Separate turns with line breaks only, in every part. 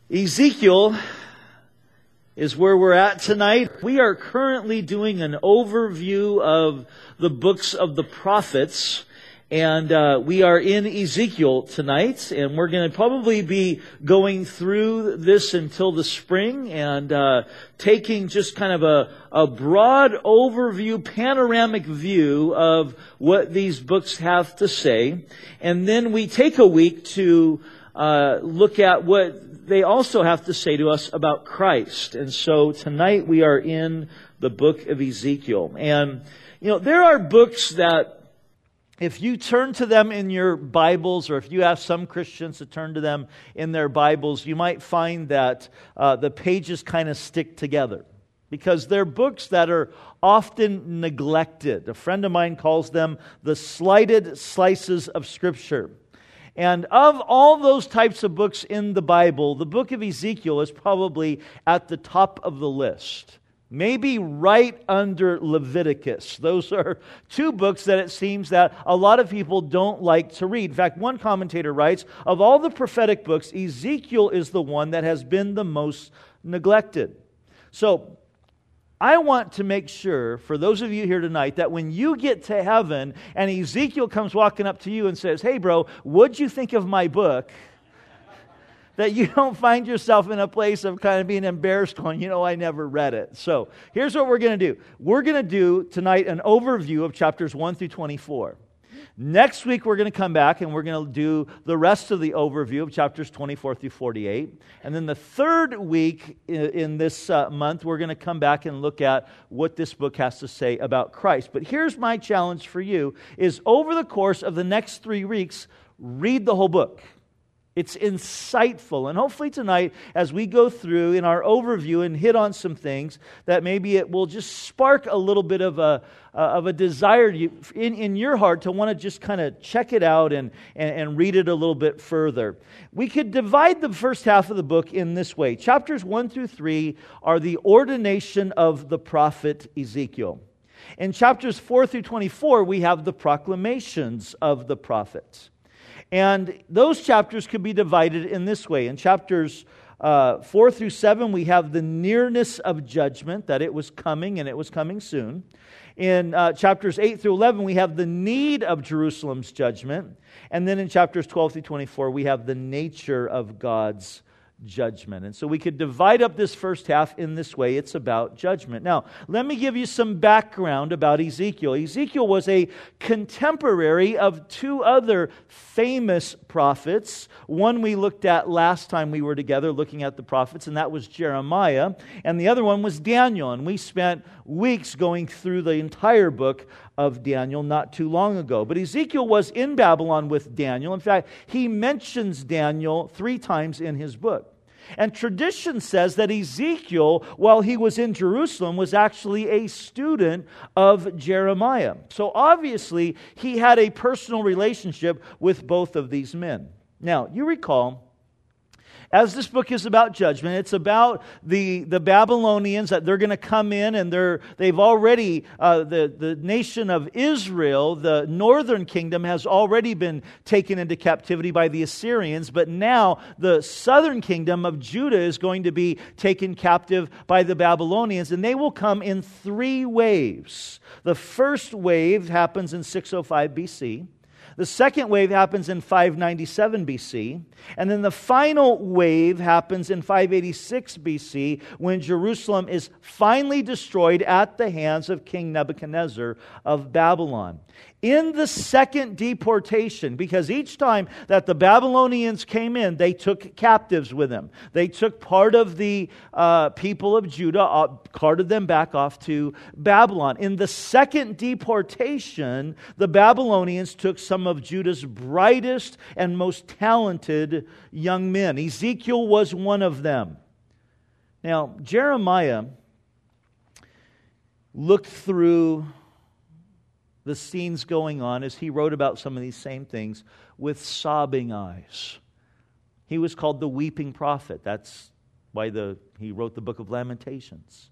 Ezekiel is where we're at tonight. We are currently doing an overview of the books of the prophets, and we are in Ezekiel tonight, and we're going to probably be going through this until the spring and taking just kind of a broad overview, panoramic view of what these books have to say. And then we take a week to look at what they also have to say to us about Christ. And so tonight we are in the book of Ezekiel. And, there are books that if you turn to them in your Bibles, or if you ask some Christians to turn to them in their Bibles, you might find that the pages kind of stick together. Because they're books that are often neglected. A friend of mine calls them the slighted slices of Scripture. And of all those types of books in the Bible, the book of Ezekiel is probably at the top of the list. Maybe right under Leviticus. Those are two books that it seems that a lot of people don't like to read. In fact, one commentator writes, of all the prophetic books, Ezekiel is the one that has been the most neglected. So, I want to make sure, for those of you here tonight, that when you get to heaven and Ezekiel comes walking up to you and says, hey bro, what'd you think of my book? That you don't find yourself in a place of kind of being embarrassed going, I never read it. So here's what we're going to do. We're going to do tonight an overview of chapters 1 through 24. Next week, we're going to come back and we're going to do the rest of the overview of chapters 24 through 48. And then the third week in this month, we're going to come back and look at what this book has to say about Christ. But here's my challenge for you, is over the course of the next 3 weeks, read the whole book. It's insightful. And hopefully tonight, as we go through in our overview and hit on some things, that maybe it will just spark a little bit of a desire in your heart to want to just kind of check it out and read it a little bit further. We could divide the first half of the book in this way. Chapters 1 through 3 are the ordination of the prophet Ezekiel. In chapters 4 through 24, we have the proclamations of the prophets. And those chapters could be divided in this way. In chapters 4 through 7, we have the nearness of judgment, that it was coming and it was coming soon. In chapters 8 through 11, we have the need of Jerusalem's judgment. And then in chapters 12 through 24, we have the nature of God's judgment. And so we could divide up this first half in this way. It's about judgment. Now, let me give you some background about Ezekiel. Ezekiel was a contemporary of 2 other famous prophets. One we looked at last time we were together looking at the prophets, and that was Jeremiah. And the other one was Daniel. And we spent weeks going through the entire book of Daniel not too long ago. But Ezekiel was in Babylon with Daniel. In fact, he mentions Daniel 3 times in his book. And tradition says that Ezekiel, while he was in Jerusalem, was actually a student of Jeremiah. So obviously, he had a personal relationship with both of these men. Now, you recall, as this book is about judgment, it's about the Babylonians, that they're going to come in and they've already, the nation of Israel, the northern kingdom, has already been taken into captivity by the Assyrians, but now the southern kingdom of Judah is going to be taken captive by the Babylonians, and they will come in 3 waves. The first wave happens in 605 BC. The second wave happens in 597 BC, and then the final wave happens in 586 BC when Jerusalem is finally destroyed at the hands of King Nebuchadnezzar of Babylon. In the second deportation, because each time that the Babylonians came in, they took captives with them. They took part of the people of Judah, carted them back off to Babylon. In the second deportation, the Babylonians took some of Judah's brightest and most talented young men. Ezekiel was one of them. Now, Jeremiah looked through the scenes going on as he wrote about some of these same things with sobbing eyes. He was called the weeping prophet. That's why he wrote the book of Lamentations.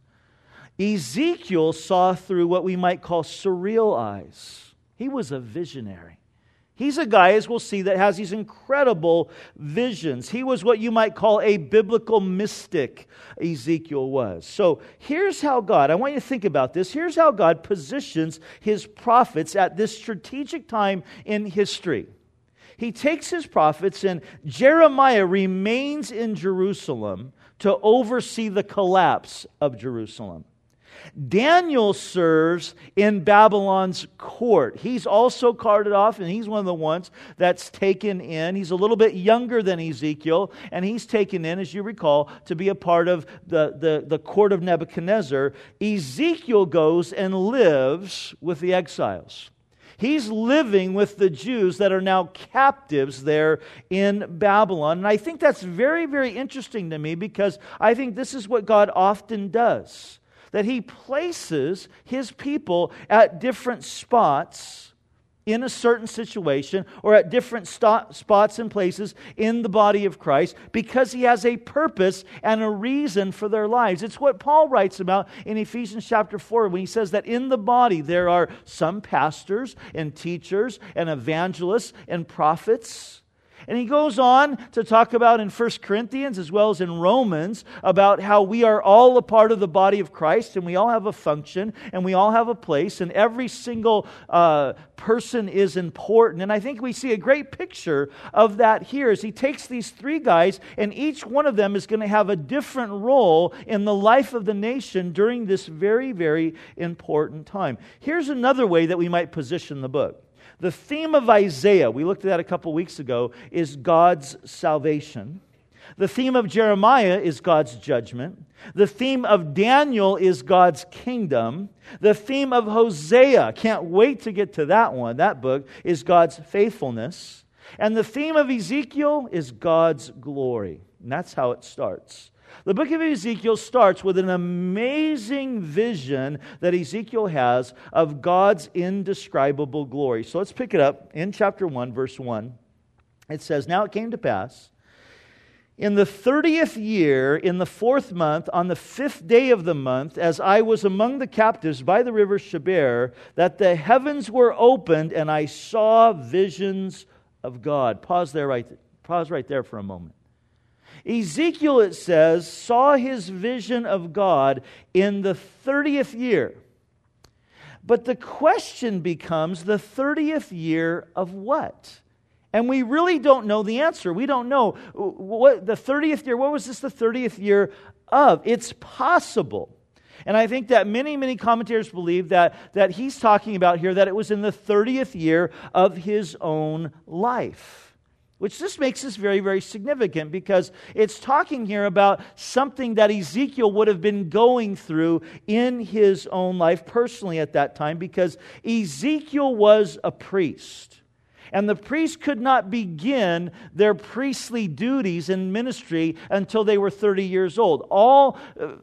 Ezekiel saw through what we might call surreal eyes. He was a visionary. He's a guy, as we'll see, that has these incredible visions. He was what you might call a biblical mystic, Ezekiel was. So here's how God, I want you to think about this, here's how God positions His prophets at this strategic time in history. He takes His prophets, and Jeremiah remains in Jerusalem to oversee the collapse of Jerusalem. Daniel serves in Babylon's court. He's also carted off, and he's one of the ones that's taken in. He's a little bit younger than Ezekiel, and he's taken in, as you recall, to be a part of the court of Nebuchadnezzar. Ezekiel goes and lives with the exiles. He's living with the Jews that are now captives there in Babylon. And I think that's very, very interesting to me, because I think this is what God often does. That He places His people at different spots in a certain situation, or at different spots and places in the body of Christ, because He has a purpose and a reason for their lives. It's what Paul writes about in Ephesians chapter 4, when he says that in the body there are some pastors and teachers and evangelists and prophets. And he goes on to talk about in 1 Corinthians as well as in Romans about how we are all a part of the body of Christ, and we all have a function and we all have a place, and every single person is important. And I think we see a great picture of that here as he takes these three guys, and each one of them is going to have a different role in the life of the nation during this very, very important time. Here's another way that we might position the book. The theme of Isaiah, we looked at that a couple weeks ago, is God's salvation. The theme of Jeremiah is God's judgment. The theme of Daniel is God's kingdom. The theme of Hosea, can't wait to get to that one, that book, is God's faithfulness. And the theme of Ezekiel is God's glory. And that's how it starts. The book of Ezekiel starts with an amazing vision that Ezekiel has of God's indescribable glory. So let's pick it up in chapter 1, verse 1. It says, "Now it came to pass, in the 30th year, in the 4th month, on the 5th day of the month, as I was among the captives by the river Chebar, that the heavens were opened, and I saw visions of God." Pause right there for a moment. Ezekiel, it says, saw his vision of God in the 30th year. But the question becomes, the 30th year of what? And we really don't know the answer. We don't know what the 30th year, what was this the 30th year of? It's possible. And I think that many commentators believe that he's talking about here that it was in the 30th year of his own life. Which just makes this very, very significant, because it's talking here about something that Ezekiel would have been going through in his own life personally at that time, because Ezekiel was a priest. And the priests could not begin their priestly duties and ministry until they were 30 years old. All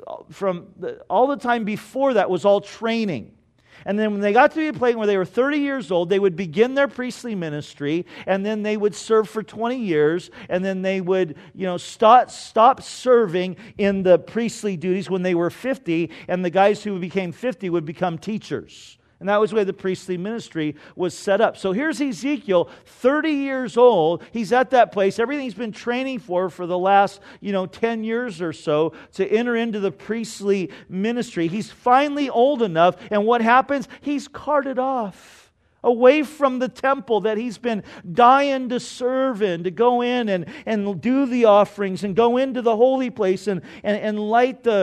the time before that was all training. And then when they got to the point where they were 30 years old, they would begin their priestly ministry, and then they would serve for 20 years, and then they would, stop serving in the priestly duties when they were 50, and the guys who became 50 would become teachers. And that was the way the priestly ministry was set up. So here's Ezekiel, 30 years old. He's at that place. Everything he's been training for the last, 10 years or so to enter into the priestly ministry. He's finally old enough. And what happens? He's carted off away from the temple that he's been dying to serve in, to go in and do the offerings and go into the holy place and light the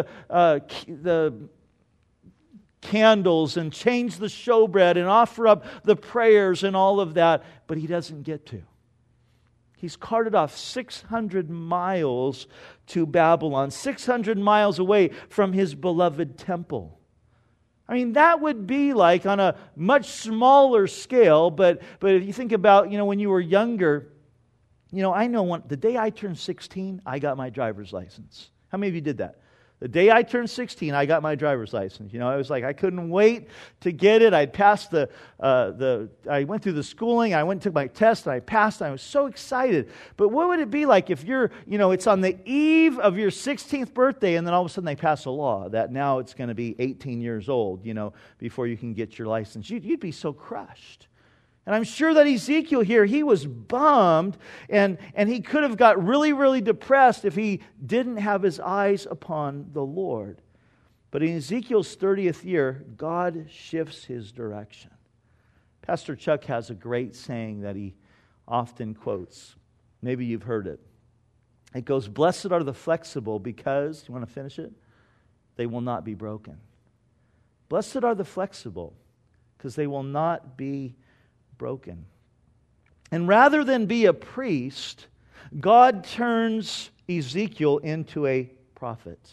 candles and change the showbread and offer up the prayers and all of that, but he doesn't get to. He's carted off 600 miles to Babylon, 600 miles away from his beloved temple. I mean, that would be like on a much smaller scale, but if you think about, when you were younger, I know the day I turned 16, I got my driver's license. How many of you did that? The day I turned 16, I got my driver's license. I was like, I couldn't wait to get it. I'd passed I went through the schooling, I went and took my test, and I passed, and I was so excited. But what would it be like if you're, it's on the eve of your 16th birthday, and then all of a sudden they pass a law that now it's going to be 18 years old, before you can get your license. You'd be so crushed. And I'm sure that Ezekiel here, he was bummed, and he could have got really, really depressed if he didn't have his eyes upon the Lord. But in Ezekiel's 30th year, God shifts his direction. Pastor Chuck has a great saying that he often quotes. Maybe you've heard it. It goes, "Blessed are the flexible because," you want to finish it? "They will not be broken." Blessed are the flexible because they will not be broken. And rather than be a priest, God turns Ezekiel into a prophet.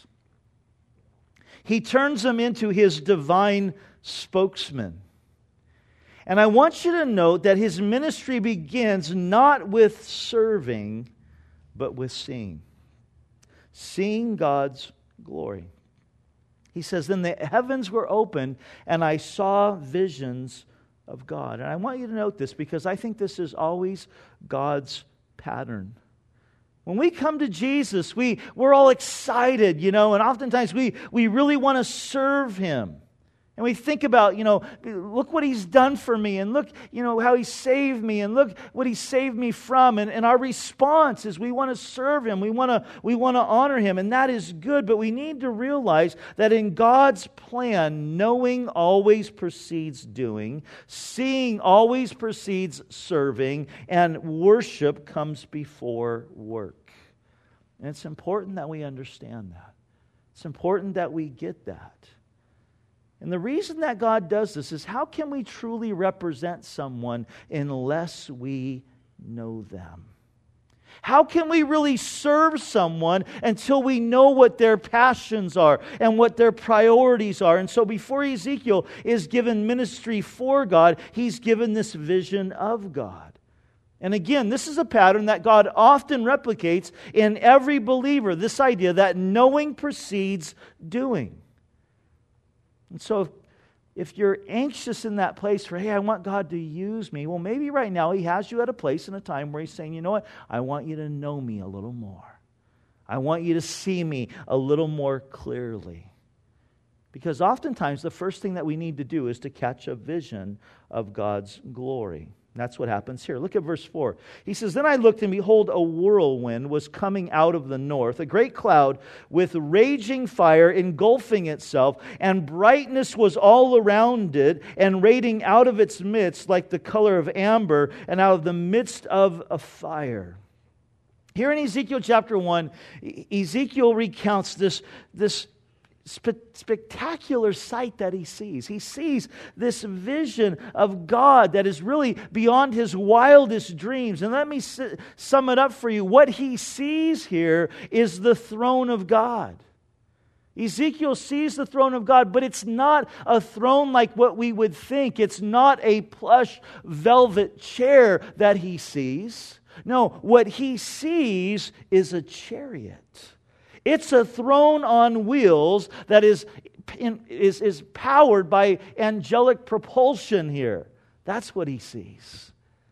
He turns him into his divine spokesman. And I want you to note that his ministry begins not with serving, but with seeing. Seeing God's glory. He says, "Then the heavens were opened, and I saw visions of God." And I want you to note this because I think this is always God's pattern. When we come to Jesus, we're all excited, and oftentimes we really want to serve Him. And we think about, look what He's done for me, and look, how He saved me, and look what He saved me from. And our response is we want to serve Him, we want to honor Him, and that is good. But we need to realize that in God's plan, knowing always precedes doing, seeing always precedes serving, and worship comes before work. And it's important that we understand that. It's important that we get that. And the reason that God does this is, how can we truly represent someone unless we know them? How can we really serve someone until we know what their passions are and what their priorities are? And so before Ezekiel is given ministry for God, he's given this vision of God. And again, this is a pattern that God often replicates in every believer, this idea that knowing precedes doing. And so if you're anxious in that place for, hey, I want God to use me, well, maybe right now He has you at a place and a time where He's saying, you know what? I want you to know me a little more. I want you to see me a little more clearly. Because oftentimes the first thing that we need to do is to catch a vision of God's glory. That's what happens here. Look at verse 4. He says, "Then I looked, and behold, a whirlwind was coming out of the north, a great cloud with raging fire engulfing itself, and brightness was all around it, and radiating out of its midst like the color of amber, and out of the midst of a fire." Here in Ezekiel chapter 1, Ezekiel recounts this spectacular sight that he sees. He sees this vision of God that is really beyond his wildest dreams. And let me sum it up for you. What he sees here is the throne of God. Ezekiel sees the throne of God, but it's not a throne like what we would think. It's not a plush velvet chair that he sees. No, what he sees is a chariot. It's a throne on wheels that is powered by angelic propulsion here. That's what he sees.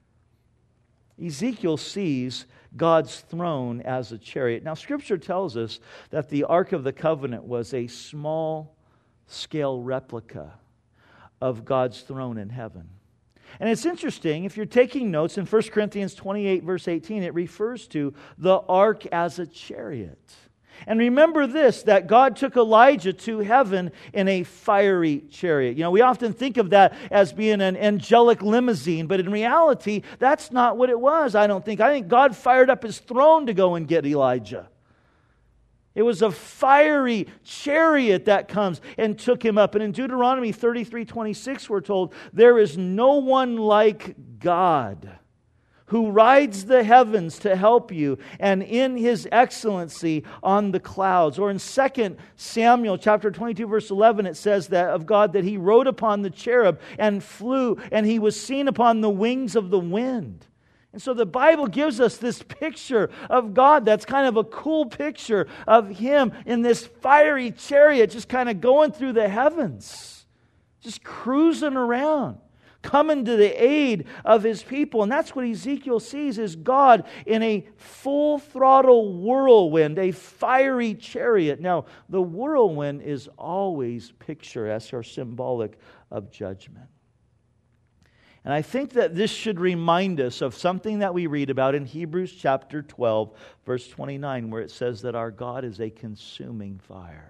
Ezekiel sees God's throne as a chariot. Now, Scripture tells us that the Ark of the Covenant was a small-scale replica of God's throne in heaven. And it's interesting, if you're taking notes, in 1 Corinthians 28, verse 18, it refers to the ark as a chariot. And remember this, that God took Elijah to heaven in a fiery chariot. We often think of that as being an angelic limousine, but in reality, that's not what it was, I don't think. I think God fired up His throne to go and get Elijah. It was a fiery chariot that comes and took him up. And in Deuteronomy 33:26, we're told, "There is no one like God, who rides the heavens to help you, and in His excellency on the clouds." Or in 2 Samuel chapter 22, verse 11, it says that of God that He rode upon the cherub and flew, and He was seen upon the wings of the wind. And so the Bible gives us this picture of God that's kind of a cool picture of Him in this fiery chariot just kind of going through the heavens, just cruising around, coming to the aid of His people. And that's what Ezekiel sees, is God in a full-throttle whirlwind, a fiery chariot. Now, the whirlwind is always picturesque or symbolic of judgment. And I think that this should remind us of something that we read about in Hebrews chapter 12, verse 29, where it says that our God is a consuming fire.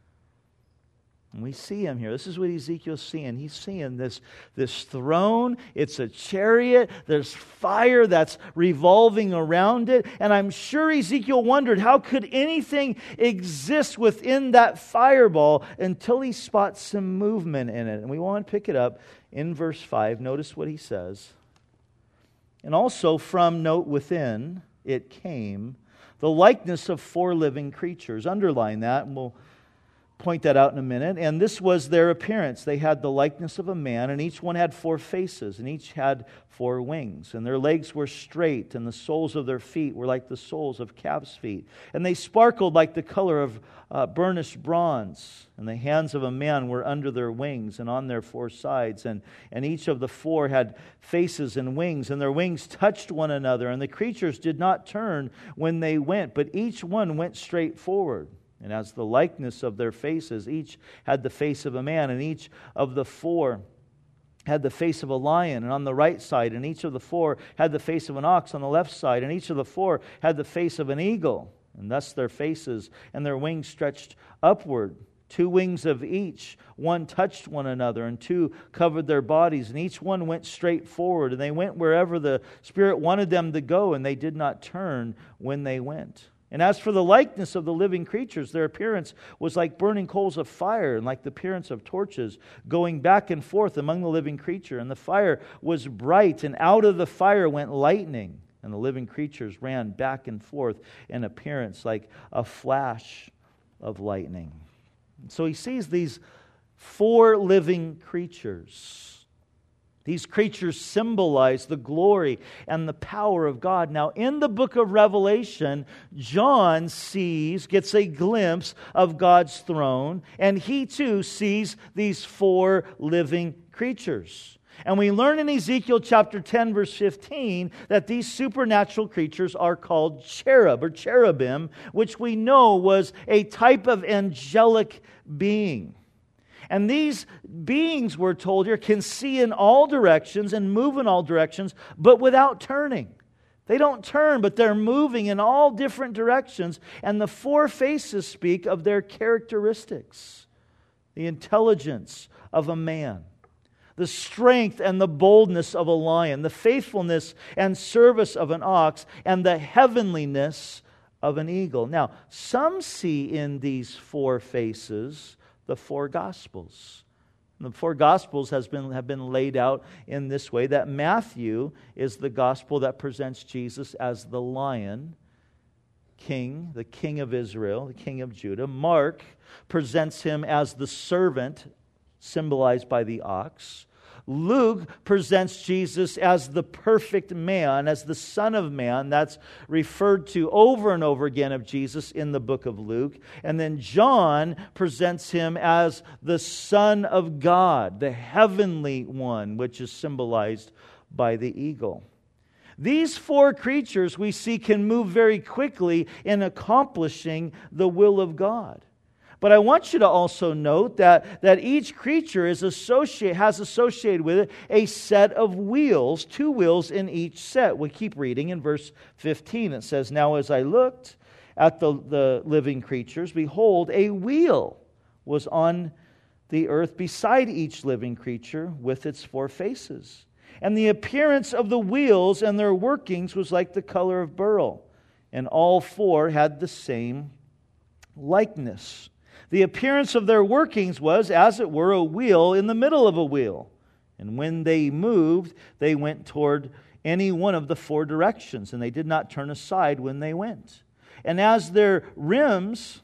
And we see Him here. This is what Ezekiel's seeing. He's seeing this throne. It's a chariot. There's fire that's revolving around it. And I'm sure Ezekiel wondered, how could anything exist within that fireball until he spots some movement in it? And we want to pick it up in verse 5. Notice what he says. And also from note within it came the likeness of 4 living creatures. Underline that, and we'll point that out in a minute. And this was their appearance. They had the likeness of a man, and each one had 4 faces, and each had 4 wings. And their legs were straight, and the soles of their feet were like the soles of calves' feet. And they sparkled like the color of burnished bronze. And the hands of a man were under their wings and on their 4 sides. And each of the 4 had faces and wings, and their wings touched one another. And the creatures did not turn when they went, but each one went straight forward. And as the likeness of their faces, each had the face of a man, and each of the 4 had the face of a lion, and on the right side, and each of the 4 had the face of an ox on the left side, and each of the 4 had the face of an eagle. And thus their faces and their wings stretched upward. 2 wings of each, one touched one another, and 2 covered their bodies, and each one went straight forward, and they went wherever the Spirit wanted them to go, and they did not turn when they went. And as for the likeness of the living creatures, their appearance was like burning coals of fire, and like the appearance of torches going back and forth among the living creature. And the fire was bright, and out of the fire went lightning. And the living creatures ran back and forth in appearance like a flash of lightning. So he sees these 4 living creatures. These creatures symbolize the glory and the power of God. Now, in the book of Revelation, John gets a glimpse of God's throne, and he too sees these 4 living creatures. And we learn in Ezekiel chapter 10, verse 15, that these supernatural creatures are called cherub or cherubim, which we know was a type of angelic being. And these beings, we're told here, can see in all directions and move in all directions, but without turning. They don't turn, but they're moving in all different directions. And the 4 faces speak of their characteristics. The intelligence of a man, the strength and the boldness of a lion, the faithfulness and service of an ox, and the heavenliness of an eagle. Now, some see in these 4 faces the 4 Gospels. The 4 Gospels have been laid out in this way, that Matthew is the Gospel that presents Jesus as the lion, king, the king of Israel, the king of Judah. Mark presents him as the servant, symbolized by the ox. Luke presents Jesus as the perfect man, as the Son of Man. That's referred to over and over again of Jesus in the book of Luke. And then John presents him as the Son of God, the heavenly one, which is symbolized by the eagle. These 4 creatures we see can move very quickly in accomplishing the will of God. But I want you to also note that each creature has associated with it a set of wheels, 2 wheels in each set. We keep reading in verse 15. It says, "Now as I looked at the living creatures, behold, a wheel was on the earth beside each living creature with its 4 faces. And the appearance of the wheels and their workings was like the color of beryl. And all 4 had the same likeness. The appearance of their workings was, as it were, a wheel in the middle of a wheel. And when they moved, they went toward any one of the 4 directions, and they did not turn aside when they went. And as for their rims,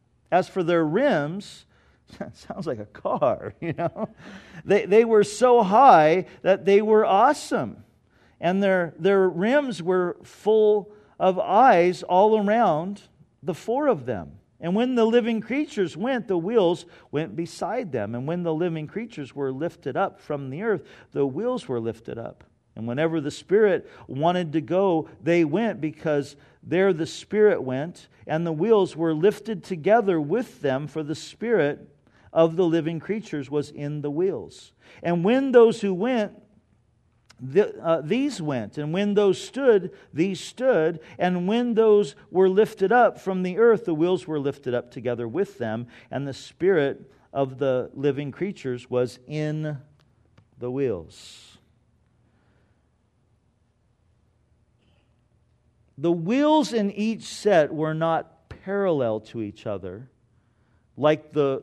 that sounds like a car, you know. They were so high that they were awesome. And their rims were full of eyes all around the 4 of them. And when the living creatures went, the wheels went beside them. And when the living creatures were lifted up from the earth, the wheels were lifted up. And whenever the Spirit wanted to go, they went, because there the Spirit went, and the wheels were lifted together with them, for the Spirit of the living creatures was in the wheels. And when those who went these went, and when those stood, these stood, and when those were lifted up from the earth, the wheels were lifted up together with them, and the spirit of the living creatures was in the wheels. The wheels in each set were not parallel to each other, like the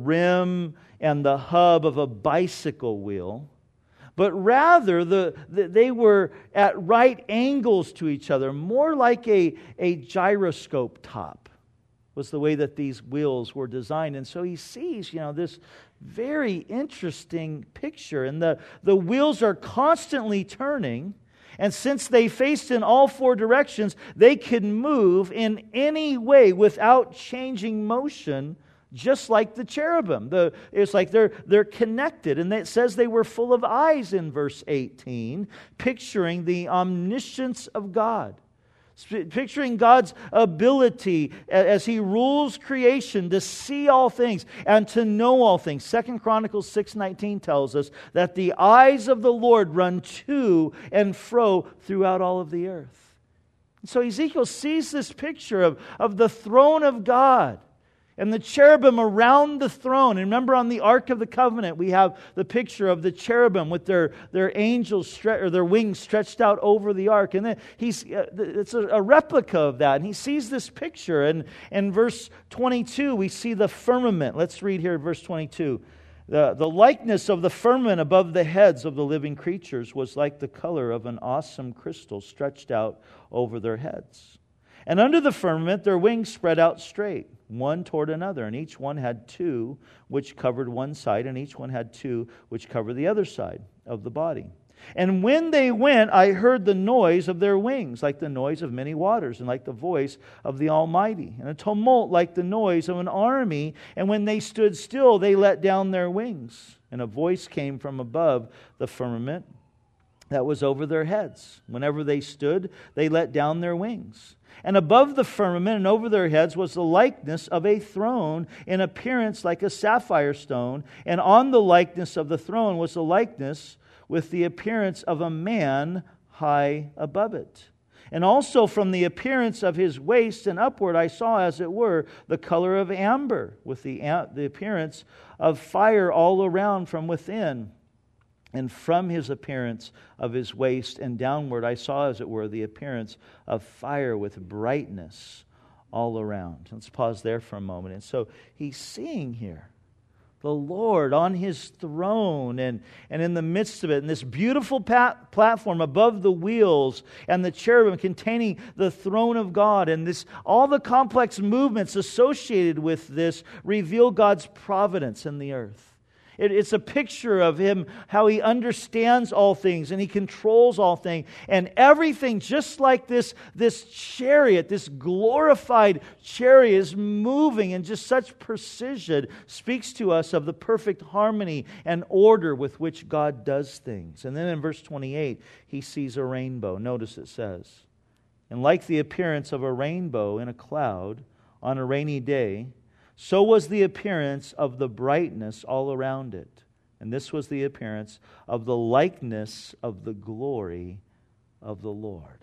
rim and the hub of a bicycle wheel, but rather they were at right angles to each other, more like a gyroscope top was the way that these wheels were designed. And so he sees, this very interesting picture. And the wheels are constantly turning, and since they faced in all four directions, they can move in any way without changing motion, just like the cherubim. It's like they're connected. And it says they were full of eyes in verse 18, picturing the omniscience of God. Picturing God's ability as He rules creation to see all things and to know all things. 2 Chronicles 6:19 tells us that the eyes of the Lord run to and fro throughout all of the earth. So Ezekiel sees this picture of the throne of God and the cherubim around the throne. And remember, on the Ark of the Covenant, we have the picture of the cherubim with their angels their wings stretched out over the ark. And then it's a replica of that. And he sees this picture. And in verse 22, we see the firmament. Let's read here, verse 22. The likeness of the firmament above the heads of the living creatures was like the color of an awesome crystal stretched out over their heads. And under the firmament their wings spread out straight, one toward another, and each one had two which covered one side, and each one had two which covered the other side of the body. And when they went, I heard the noise of their wings, like the noise of many waters, and like the voice of the Almighty, and a tumult like the noise of an army. And when they stood still, they let down their wings. And a voice came from above the firmament that was over their heads. Whenever they stood, they let down their wings. And above the firmament and over their heads was the likeness of a throne, in appearance like a sapphire stone. And on the likeness of the throne was the likeness with the appearance of a man high above it. And also from the appearance of his waist and upward I saw, as it were, the color of amber, with the appearance of fire all around from within. And from his appearance of his waist and downward, I saw, as it were, the appearance of fire with brightness all around. Let's pause there for a moment. And so he's seeing here the Lord on His throne and in the midst of it, and this beautiful platform above the wheels and the cherubim containing the throne of God, and this all the complex movements associated with this reveal God's providence in the earth. It's a picture of Him, how He understands all things and He controls all things. And everything, just like this chariot, this glorified chariot is moving in just such precision, speaks to us of the perfect harmony and order with which God does things. And then in verse 28, he sees a rainbow. Notice it says, and like the appearance of a rainbow in a cloud on a rainy day, so was the appearance of the brightness all around it. And this was the appearance of the likeness of the glory of the Lord.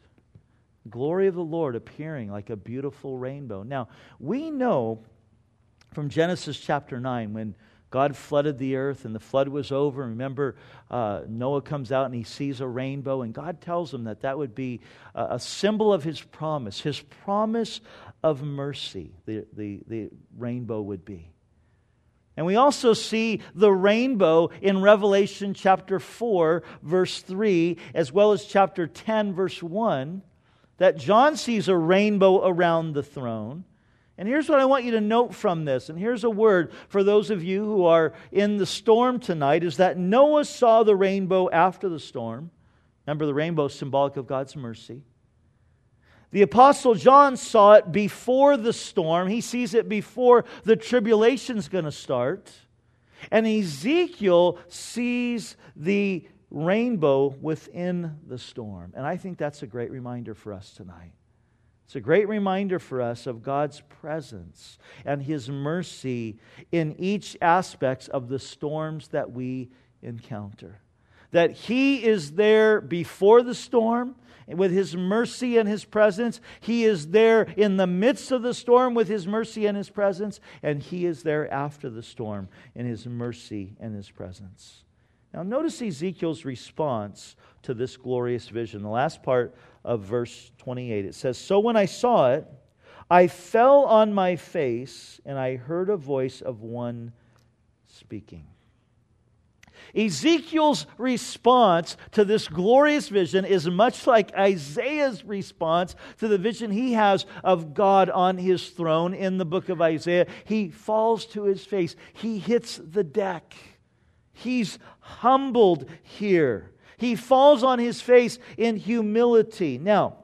Glory of the Lord appearing like a beautiful rainbow. Now, we know from Genesis chapter 9, when God flooded the earth and the flood was over. Remember, Noah comes out and he sees a rainbow, and God tells him that would be a symbol of His promise of mercy, the rainbow would be. And we also see the rainbow in Revelation chapter 4, verse 3, as well as chapter 10, verse 1, that John sees a rainbow around the throne. And here's what I want you to note from this, and here's a word for those of you who are in the storm tonight, is that Noah saw the rainbow after the storm. Remember, the rainbow is symbolic of God's mercy. The Apostle John saw it before the storm. He sees it before the tribulation's going to start. And Ezekiel sees the rainbow within the storm. And I think that's a great reminder for us tonight. It's a great reminder for us of God's presence and His mercy in each aspect of the storms that we encounter. that He is there before the storm with His mercy and His presence. He is there in the midst of the storm with His mercy and His presence. And He is there after the storm in His mercy and His presence. Now notice Ezekiel's response to this glorious vision. The last part of verse 28, it says, "So when I saw it, I fell on my face, and I heard a voice of one speaking." Ezekiel's response to this glorious vision is much like Isaiah's response to the vision he has of God on His throne in the book of Isaiah. He falls to his face. He hits the deck. He's humbled here. He falls on his face in humility. Now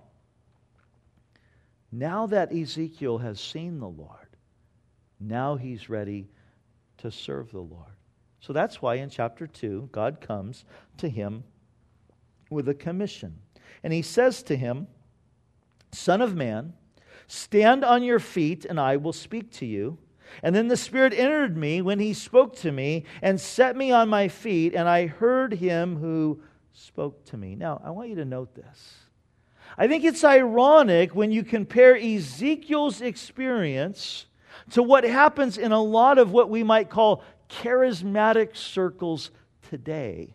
that Ezekiel has seen the Lord, now he's ready to serve the Lord. So that's why in chapter 2, God comes to him with a commission. And He says to him, "Son of man, stand on your feet, and I will speak to you." And then the Spirit entered me when He spoke to me and set me on my feet, and I heard Him who spoke to me. Now, I want you to note this. I think it's ironic when you compare Ezekiel's experience to what happens in a lot of what we might call charismatic circles today.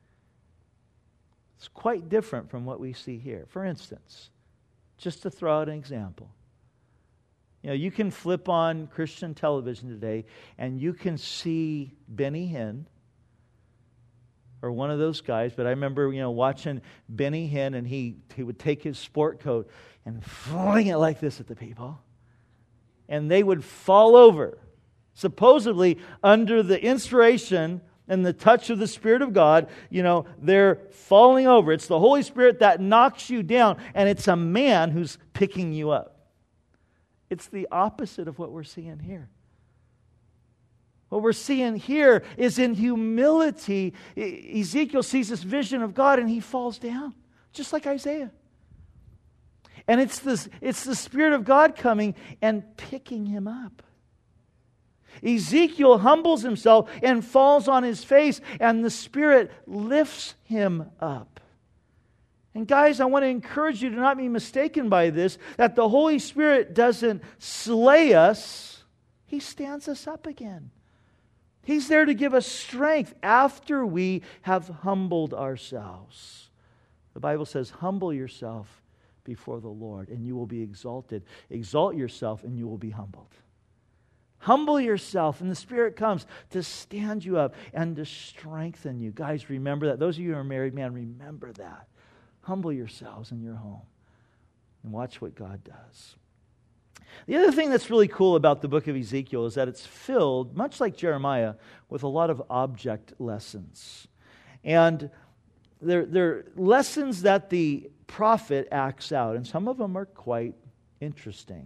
It's quite different from what we see here. For instance, just to throw out an example, you can flip on Christian television today and you can see Benny Hinn, or one of those guys, but I remember, watching Benny Hinn, and he would take his sport coat and fling it like this at the people. And they would fall over, supposedly under the inspiration and the touch of the Spirit of God. They're falling over. It's the Holy Spirit that knocks you down, and it's a man who's picking you up. It's the opposite of what we're seeing here. What we're seeing here is in humility. Ezekiel sees this vision of God and he falls down, just like Isaiah. And it's the Spirit of God coming and picking him up. Ezekiel humbles himself and falls on his face, and the Spirit lifts him up. And guys, I want to encourage you to not be mistaken by this, that the Holy Spirit doesn't slay us. He stands us up again. He's there to give us strength after we have humbled ourselves. The Bible says, "Humble yourself before the Lord, and you will be exalted. Exalt yourself, and you will be humbled." Humble yourself, and the Spirit comes to stand you up and to strengthen you. Guys, remember that. Those of you who are married, remember that. Humble yourselves in your home and watch what God does. The other thing that's really cool about the book of Ezekiel is that it's filled, much like Jeremiah, with a lot of object lessons. And they're lessons that the prophet acts out, and some of them are quite interesting.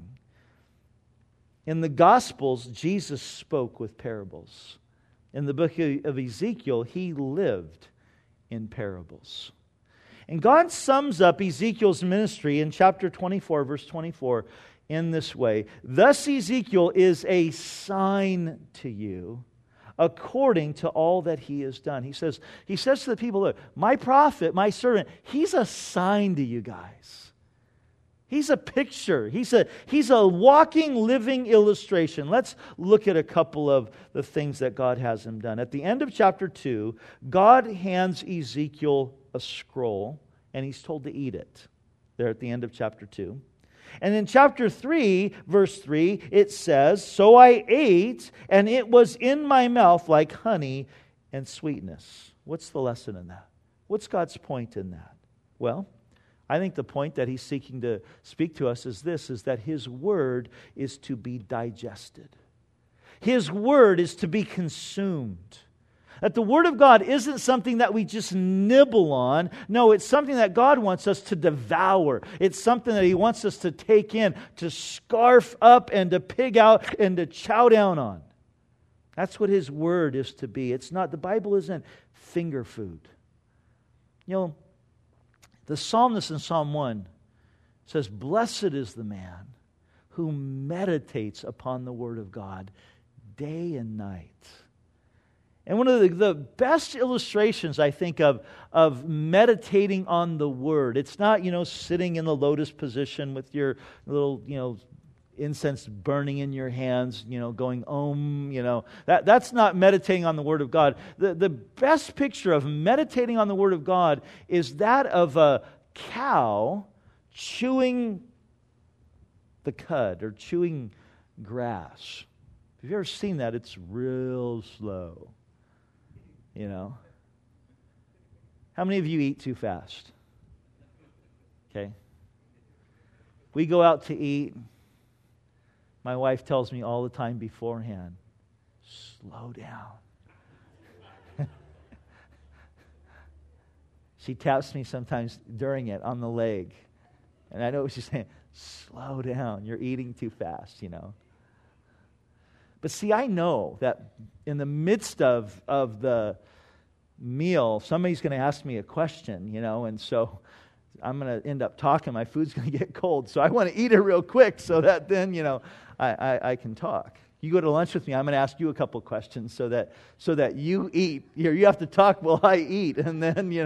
In the Gospels, Jesus spoke with parables. In the book of Ezekiel, He lived in parables. And God sums up Ezekiel's ministry in chapter 24, verse 24, in this way: "Thus Ezekiel is a sign to you according to all that he has done." He says to the people, "Look, my prophet, my servant, he's a sign to you guys. He's a picture. He's a walking, living illustration." Let's look at a couple of the things that God has him done. At the end of chapter 2, God hands Ezekiel a scroll, and he's told to eat it. There at the end of chapter 2. And in chapter 3, verse 3, it says, "So I ate, and it was in my mouth like honey and sweetness." What's the lesson in that? What's God's point in that? Well, I think the point that He's seeking to speak to us is this, is that His Word is to be digested. His Word is to be consumed. That the Word of God isn't something that we just nibble on. No, it's something that God wants us to devour. It's something that He wants us to take in, to scarf up and to pig out and to chow down on. That's what His Word is to be. It's not, the Bible isn't finger food. The psalmist in Psalm 1 says, "Blessed is the man who meditates upon the Word of God day and night." And one of the best illustrations, I think, of meditating on the Word, it's not, sitting in the lotus position with your little, incense burning in your hands, going Om, That's not meditating on the Word of God. The best picture of meditating on the Word of God is that of a cow chewing the cud or chewing grass. Have you ever seen that? It's real slow. How many of you eat too fast? Okay. We go out to eat. My wife tells me all the time beforehand, slow down. She taps me sometimes during it on the leg. And I know what she's saying, slow down. You're eating too fast, But see, I know that in the midst of the meal, somebody's going to ask me a question, and so I'm going to end up talking. My food's going to get cold, so I want to eat it real quick so that then, I can talk. You go to lunch with me, I'm going to ask you a couple questions so that you eat. You have to talk while I eat, and then,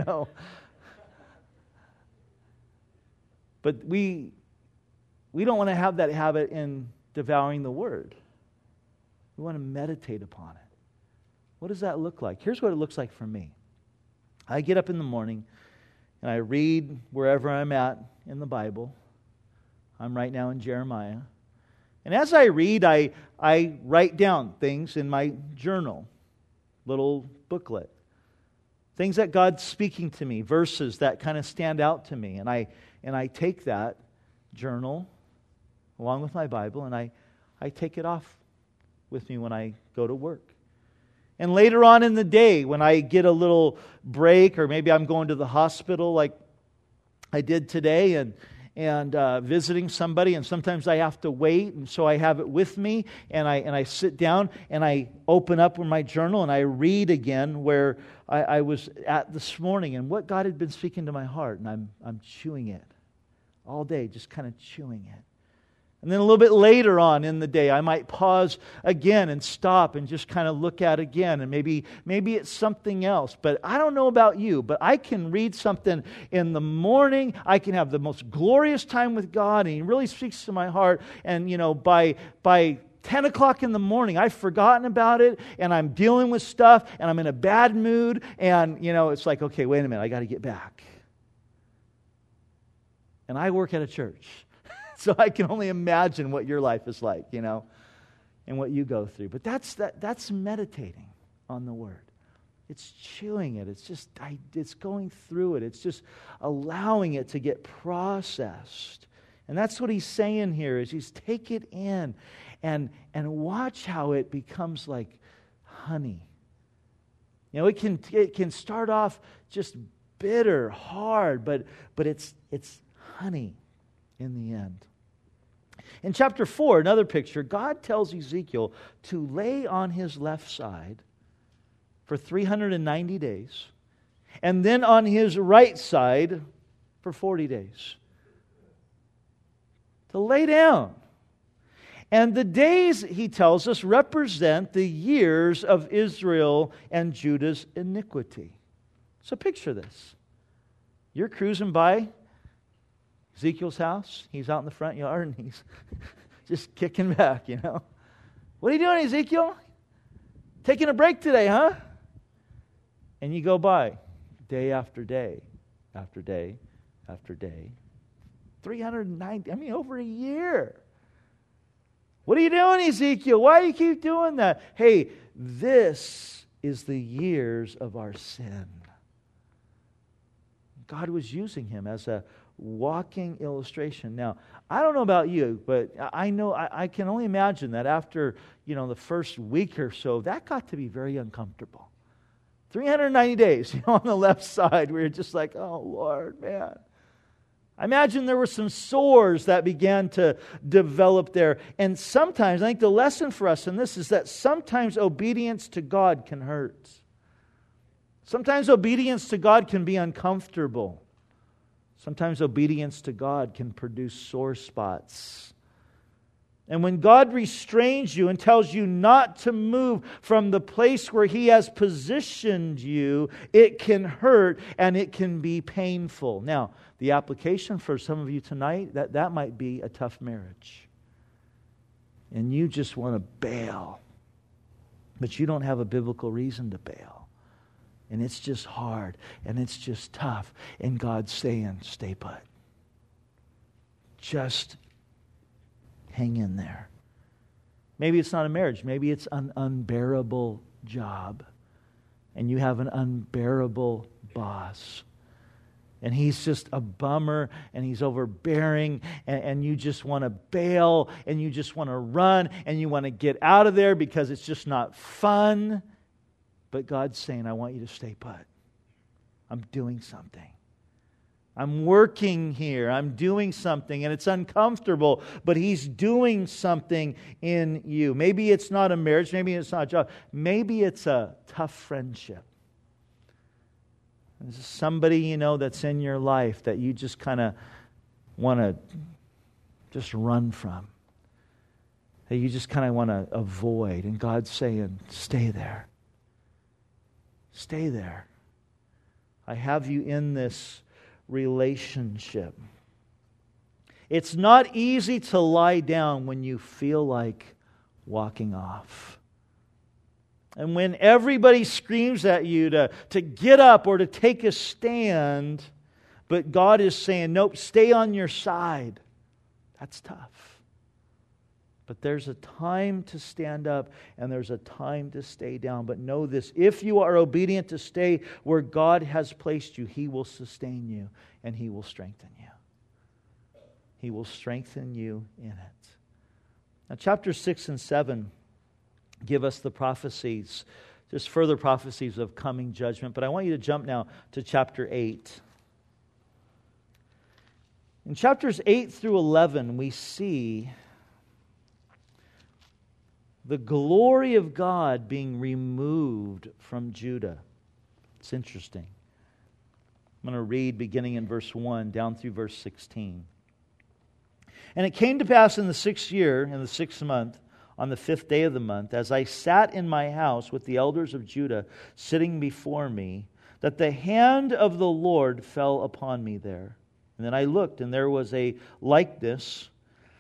But we don't want to have that habit in devouring the Word. We want to meditate upon it. What does that look like? Here's what it looks like for me. I get up in the morning and I read wherever I'm at in the Bible. I'm right now in Jeremiah. And as I read, I write down things in my journal, little booklet. Things that God's speaking to me, verses that kind of stand out to me. And I take that journal along with my Bible and I take it off with me when I go to work. And later on in the day, when I get a little break, or maybe I'm going to the hospital like I did today and visiting somebody, and sometimes I have to wait, and so I have it with me, and I sit down and I open up my journal and I read again where I was at this morning and what God had been speaking to my heart, and I'm chewing it all day, just kind of chewing it. And then a little bit later on in the day, I might pause again and stop and just kind of look at again. And maybe it's something else. But I don't know about you, but I can read something in the morning. I can have the most glorious time with God, and He really speaks to my heart. And, by 10 o'clock in the morning, I've forgotten about it, and I'm dealing with stuff, and I'm in a bad mood. And, it's like, okay, wait a minute, I got to get back. And I work at a church. So I can only imagine what your life is like, and what you go through. But that's meditating on the Word. It's chewing it. It's going through it. It's just allowing it to get processed. And that's what he's saying here is he's take it in and watch how it becomes like honey. It can start off just bitter, hard, but it's honey in the end. In chapter 4, another picture, God tells Ezekiel to lay on his left side for 390 days, and then on his right side for 40 days. To lay down. And the days, he tells us, represent the years of Israel and Judah's iniquity. So picture this. You're cruising by Ezekiel's house. He's out in the front yard and he's just kicking back, What are you doing, Ezekiel? Taking a break today, huh? And you go by day after day, after day, after day. 390, over a year. What are you doing, Ezekiel? Why do you keep doing that? Hey, this is the years of our sin. God was using him as a walking illustration. Now, I don't know about you, but I know I can only imagine that after, the first week or so, that got to be very uncomfortable. 390 days, on the left side, we were just like, oh, Lord, man. I imagine there were some sores that began to develop there. And sometimes, I think the lesson for us in this is that sometimes obedience to God can hurt. Sometimes obedience to God can be uncomfortable. Sometimes obedience to God can produce sore spots. And when God restrains you and tells you not to move from the place where He has positioned you, it can hurt and it can be painful. Now, the application for some of you tonight, that might be a tough marriage. And you just want to bail. But you don't have a biblical reason to bail. And it's just hard and it's just tough. And God's saying, stay put. Just hang in there. Maybe it's not a marriage. Maybe it's an unbearable job. And you have an unbearable boss. And he's just a bummer and he's overbearing and you just want to bail and you just want to run and you want to get out of there because it's just not fun. But God's saying, I want you to stay put. I'm doing something. I'm working here. I'm doing something and it's uncomfortable, but He's doing something in you. Maybe it's not a marriage. Maybe it's not a job. Maybe it's a tough friendship. There's somebody, that's in your life that you just kind of want to just run from. That you just kind of want to avoid. And God's saying, stay there. Stay there. I have you in this relationship. It's not easy to lie down when you feel like walking off. And when everybody screams at you to get up or to take a stand, but God is saying, nope, stay on your side. That's tough. But there's a time to stand up and there's a time to stay down. But know this, if you are obedient to stay where God has placed you, He will sustain you and He will strengthen you. He will strengthen you in it. Now, chapter 6 and 7 give us the prophecies, just further prophecies of coming judgment. But I want you to jump now to chapter 8. In chapters 8 through 11, we see the glory of God being removed from Judah. It's interesting. I'm going to read beginning in verse 1 down through verse 16. And it came to pass in the 6th year, in the 6th month, on the 5th day of the month, as I sat in my house with the elders of Judah sitting before me, that the hand of the Lord fell upon me there. And then I looked, and there was a likeness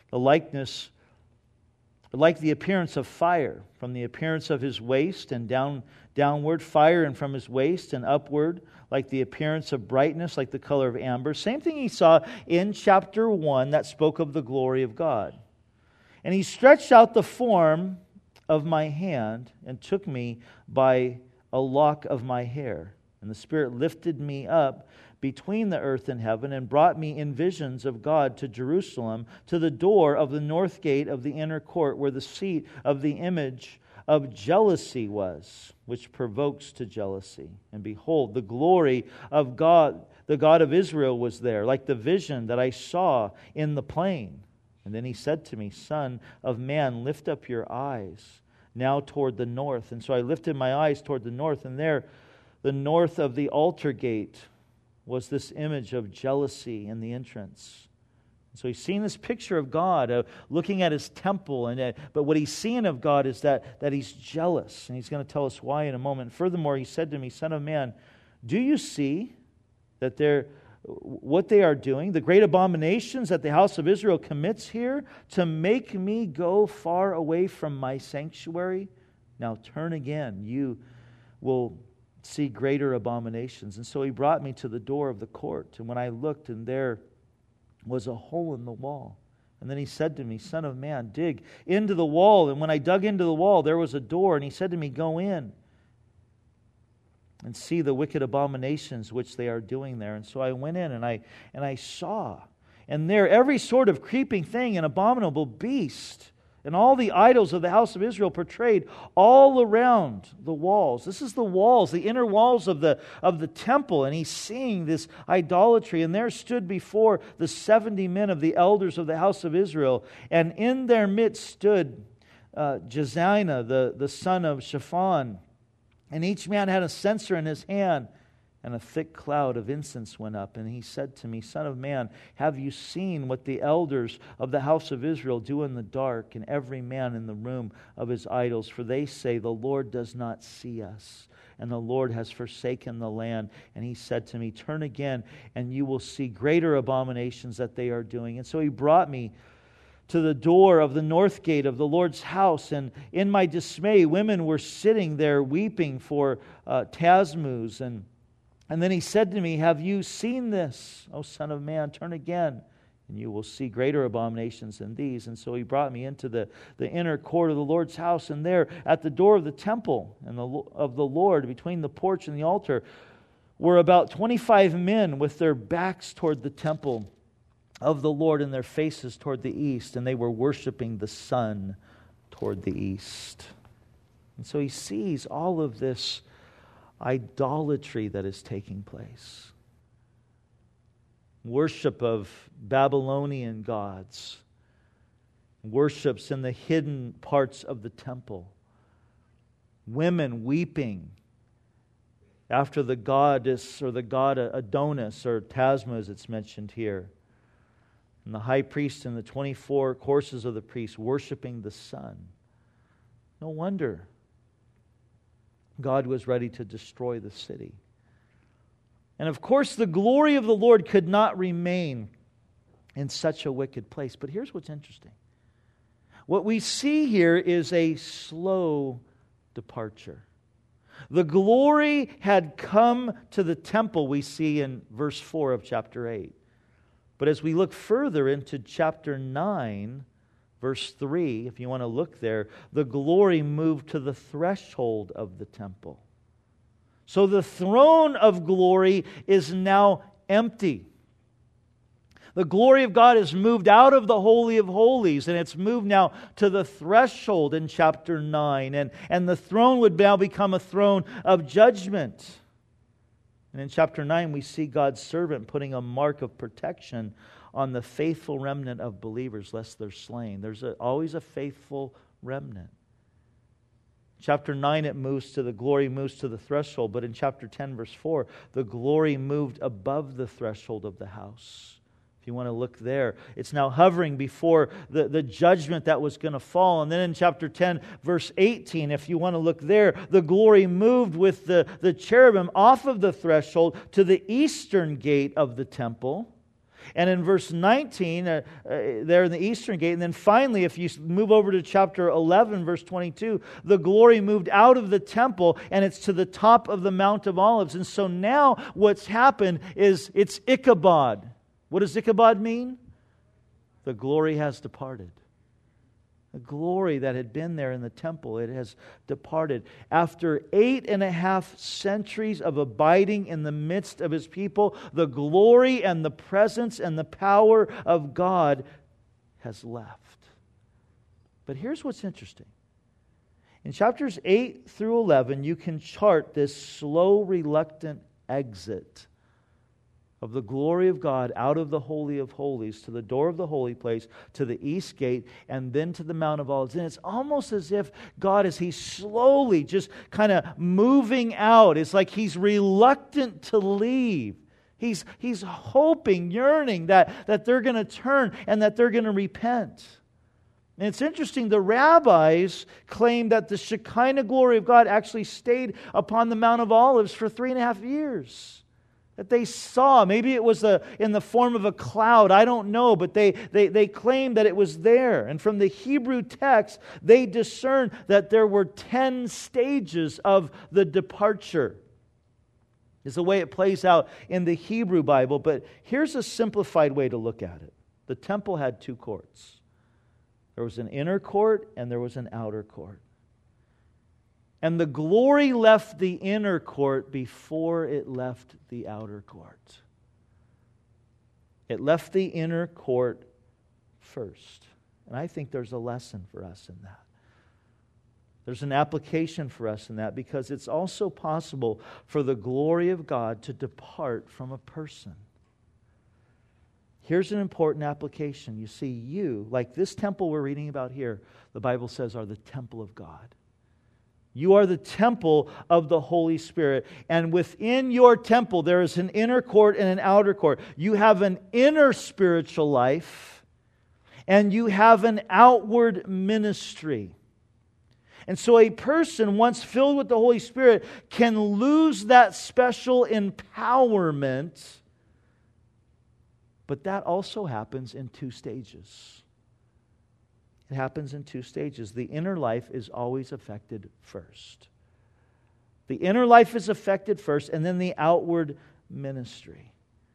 like the appearance of fire, from the appearance of his waist and downward, fire, and from his waist and upward, like the appearance of brightness, like the color of amber. Same thing he saw in chapter 1 that spoke of the glory of God. And he stretched out the form of my hand and took me by a lock of my hair. And the Spirit lifted me up between the earth and heaven and brought me in visions of God to Jerusalem, to the door of the north gate of the inner court, where the seat of the image of jealousy was, which provokes to jealousy. And behold, the glory of God, the God of Israel, was there, like the vision that I saw in the plain. And then he said to me, Son of man, lift up your eyes now toward the north. And so I lifted my eyes toward the north, and there, the north of the altar gate, was this image of jealousy in the entrance. So he's seen this picture of God, looking at his temple, but what he's seeing of God is that he's jealous, and he's going to tell us why in a moment. Furthermore, he said to me, Son of man, do you see that what they are doing, the great abominations that the house of Israel commits here, to make me go far away from my sanctuary? Now turn again, you will see greater abominations. And so he brought me to the door of the court, and when I looked, and there was a hole in the wall. And then he said to me, Son of man, dig into the wall. And when I dug into the wall, there was a door, and he said to me, Go in and see the wicked abominations which they are doing there. And so I went in, and I saw, and there every sort of creeping thing and abominable beast, and all the idols of the house of Israel portrayed all around the walls. This is the walls, the inner walls of the temple. And he's seeing this idolatry. And there stood before the 70 men of the elders of the house of Israel. And in their midst stood Jezaniah, the son of Shaphan. And each man had a censer in his hand. and a thick cloud of incense went up. And he said to me, Son of man, have you seen what the elders of the house of Israel do in the dark, and every man in the room of his idols? For they say, the Lord does not see us, and the Lord has forsaken the land. And he said to me, turn again, and you will see greater abominations that they are doing. And so he brought me to the door of the north gate of the Lord's house, and in my dismay, women were sitting there weeping for Tammuz. And then he said to me, have you seen this, O Son of man? Turn again, and you will see greater abominations than these. And so he brought me into the inner court of the Lord's house, and there at the door of the temple and of the Lord, between the porch and the altar, were about 25 men with their backs toward the temple of the Lord and their faces toward the east, and they were worshiping the sun toward the east. And so he sees all of this idolatry that is taking place. Worship of Babylonian gods. Worships in the hidden parts of the temple. Women weeping after the goddess or the god Adonis or Tammuz, it's mentioned here. And the high priest and the 24 courses of the priests worshiping the sun. No wonder God was ready to destroy the city. And of course, the glory of the Lord could not remain in such a wicked place. But here's what's interesting. What we see here is a slow departure. The glory had come to the temple, we see in verse 4 of chapter 8. But as we look further into chapter 9, verse 3, if you want to look there, the glory moved to the threshold of the temple. So the throne of glory is now empty. The glory of God is moved out of the Holy of Holies, and it's moved now to the threshold in chapter 9. And the throne would now become a throne of judgment. And in chapter 9, we see God's servant putting a mark of protection on the faithful remnant of believers, lest they're slain. There's always a faithful remnant. Chapter 9, the glory moves to the threshold. But in chapter 10, verse 4, the glory moved above the threshold of the house. If you want to look there, it's now hovering before the judgment that was going to fall. And then in chapter 10, verse 18, if you want to look there, the glory moved with the cherubim off of the threshold to the eastern gate of the temple. And in verse 19, there in the eastern gate, and then finally, if you move over to chapter 11, verse 22, the glory moved out of the temple, and it's to the top of the Mount of Olives. And so now what's happened is it's Ichabod. What does Ichabod mean? The glory has departed. The glory that had been there in the temple, it has departed. After 8.5 centuries of abiding in the midst of His people, the glory and the presence and the power of God has left. But here's what's interesting. In chapters 8 through 11, you can chart this slow, reluctant exit of the glory of God out of the Holy of Holies to the door of the holy place, to the east gate, and then to the Mount of Olives. And it's almost as if God, as He's slowly just kind of moving out, it's like He's reluctant to leave. He's hoping, yearning that they're going to turn and that they're going to repent. And it's interesting, the rabbis claim that the Shekinah glory of God actually stayed upon the Mount of Olives for 3.5 years. That they saw. Maybe it was in the form of a cloud. I don't know. But they claim that it was there. And from the Hebrew text, they discern that there were 10 stages of the departure. Is the way it plays out in the Hebrew Bible. But here's a simplified way to look at it. The temple had 2 courts. There was an inner court and there was an outer court. And the glory left the inner court before it left the outer court. It left the inner court first. And I think there's a lesson for us in that. There's an application for us in that, because it's also possible for the glory of God to depart from a person. Here's an important application. You see, you, like this temple we're reading about here, the Bible says are the temple of God. You are the temple of the Holy Spirit. And within your temple, there is an inner court and an outer court. You have an inner spiritual life, and you have an outward ministry. And so a person, once filled with the Holy Spirit, can lose that special empowerment. But that also happens in two stages. It happens in two stages. The inner life is always affected first. The inner life is affected first, and then the outward ministry.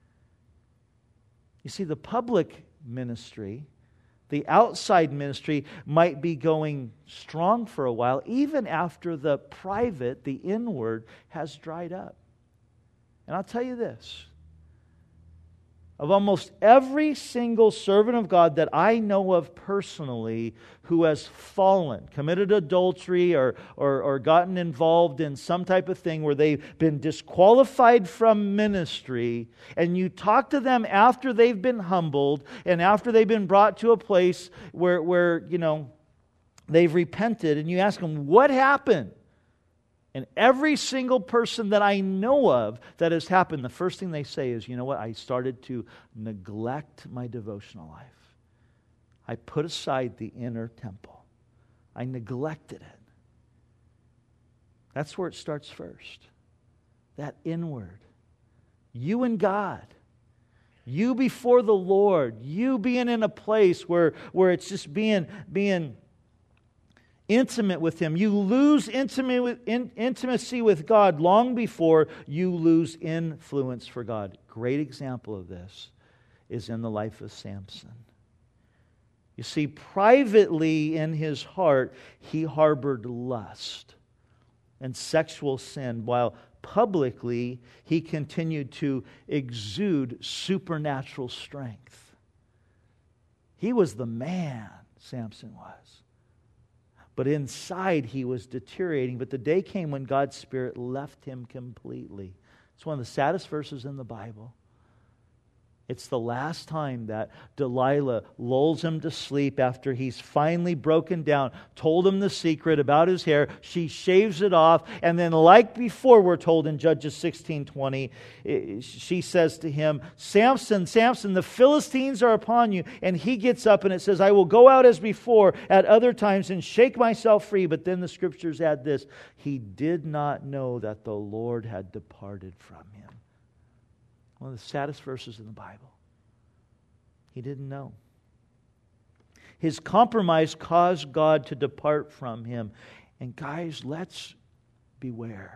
You see, the public ministry, the outside ministry, might be going strong for a while, even after the private, the inward, has dried up. And I'll tell you this. Of almost every single servant of God that I know of personally who has fallen, committed adultery or gotten involved in some type of thing where they've been disqualified from ministry, and you talk to them after they've been humbled and after they've been brought to a place where they've repented, and you ask them, what happened? And every single person that I know of that has happened, the first thing they say is, you know what, I started to neglect my devotional life. I put aside the inner temple. I neglected it. That's where it starts first. That inward. You and God. You before the Lord. You being in a place where it's just being intimate with Him. You lose intimacy with God long before you lose influence for God. Great example of this is in the life of Samson. You see, privately in his heart, he harbored lust and sexual sin, while publicly he continued to exude supernatural strength. He was the man, Samson was. But inside he was deteriorating. But the day came when God's Spirit left him completely. It's one of the saddest verses in the Bible. It's the last time that Delilah lulls him to sleep after he's finally broken down, told him the secret about his hair. She shaves it off, and then like before, we're told in Judges 16:20, she says to him, Samson, Samson, the Philistines are upon you. And he gets up and it says, I will go out as before at other times and shake myself free. But then the Scriptures add this, he did not know that the Lord had departed from him. One of the saddest verses in the Bible. He didn't know. His compromise caused God to depart from him. And guys, let's beware